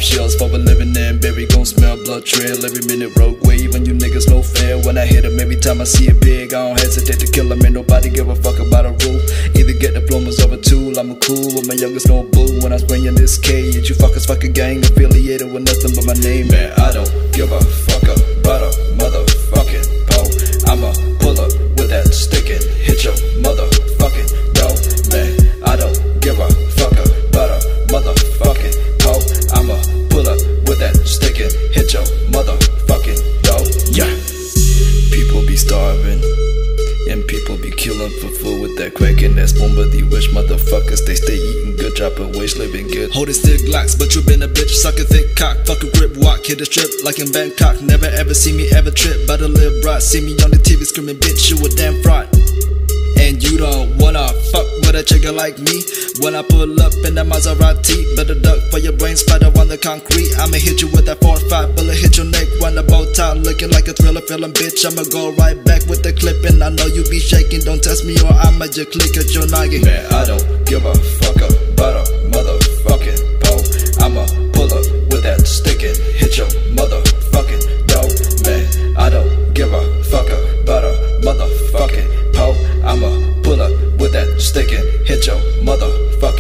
pop shells for a living and baby gon' smell blood trail every minute. Rogue wave and you niggas no fair. When I hit 'em, every time I see it big, I don't hesitate to kill 'em. Ain't nobody give a fuck about a rule. Either get diplomas or a tool. I'm a cool with my youngest no boo. When I was bringing this cage, you fuckers fuck a gang affiliated with nothing but my name. Man, I don't give a fuck about a motherfucking pole. I'ma pull up with that stick and hit your motherfucking door. Man, I don't give a fuck about a motherfucking pole. I'ma pull up with that stick and hit your motherfucking door. Yeah. People be starving and people be killing for food with that crack and that spoon. But the wish motherfuckers, they stay eating good, dropping waste, living good. Holding stick glocks, but you been a bitch, sucking thick cock. Fuck a grip, walk, hit a strip like in Bangkok. Never ever see me ever trip by the lip broad. See me on the TV screaming, bitch, you a damn fraud. And you don't wanna fuck with a chicken like me. When I pull up in that Maserati, better duck for your brain spider on the concrete. I'ma hit you with that 4-5 bullet, hit your neck, run the bow tie, looking like a thriller film, bitch. I'ma go right back with the clip, and I know you be shaking. Don't test me or I'ma just click at your noggin. Man, I don't give a fuck about a motherfucking pole. I'ma pull up with that stick and hit your motherfucking door. Man, I don't give a fuck about a motherfucking pole. I'ma pull up with that stick and hit your motherfucking